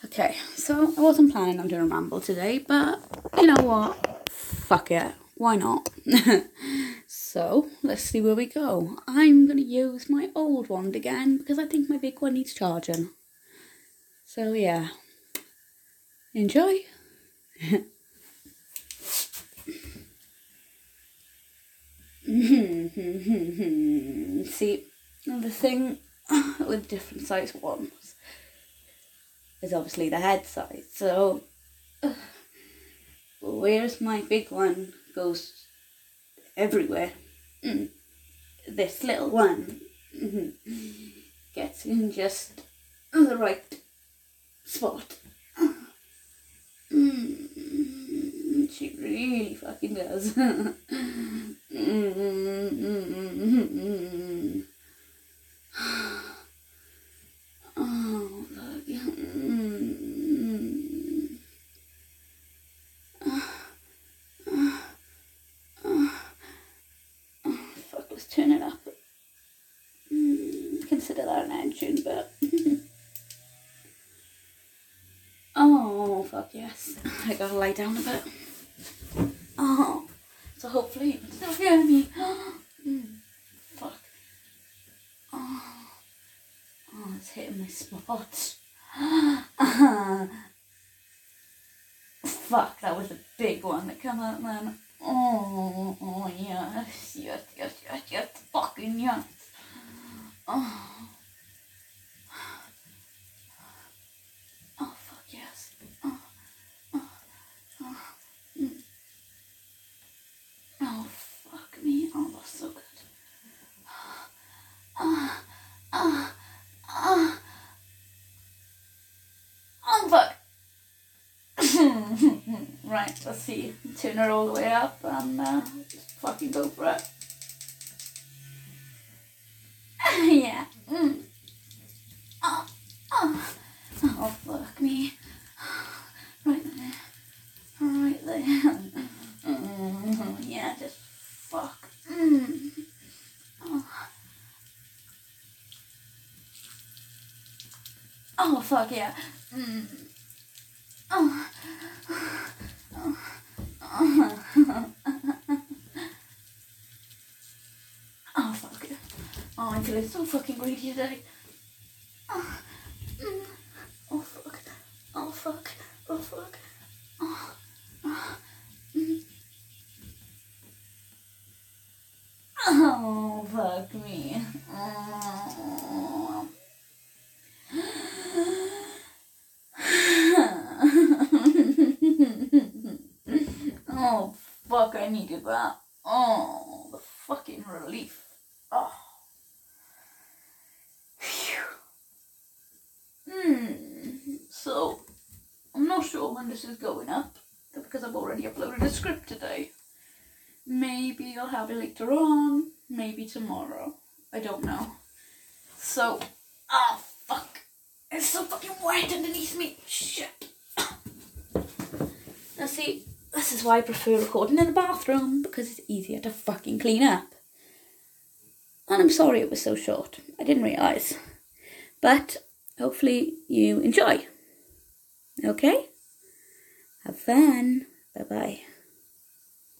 Okay, so I wasn't planning on doing a ramble today, but you know what? Fuck it. Why not? So, let's see where we go. I'm going to use my old wand again because I think my big one needs charging. So, yeah. Enjoy. See, the thing with different size wands is obviously the head size. So, whereas my big one goes everywhere, this little one gets in just the right spot. She really fucking does. Oh, look. Fuck, let's turn it up. Consider that an engine, but... Oh, fuck yes. I gotta lie down a bit. Oh, so hopefully you can still hear me. Fuck. Oh, it's hitting my spot. Fuck, that was a big one that came out, man. Oh, yes, fucking yes. Oh. Oh, fuck yes. Oh, fuck me. Oh, that's so good. Oh, fuck. Right, let's see. Turn her all the way up and just fucking go for it. Yeah. Oh, fuck me. Right there. Right there. Yeah, just fuck. Oh, fuck yeah. Oh, fuck it. Oh, I'm feeling so fucking greedy today. Oh, fuck. Oh, fuck. Oh, fuck. Oh, fuck me. Oh, fuck, I needed that. Oh, the fucking relief. Oh. So, I'm not sure when this is going up, because I've already uploaded a script today. Maybe I'll have it later on, maybe tomorrow. I don't know. So, oh, fuck. It's so fucking wet underneath me. Shit. Now see, this is why I prefer recording in the bathroom, because it's easier to fucking clean up. And I'm sorry it was so short. I didn't realise. But hopefully you enjoy. Okay? Have fun. Bye-bye.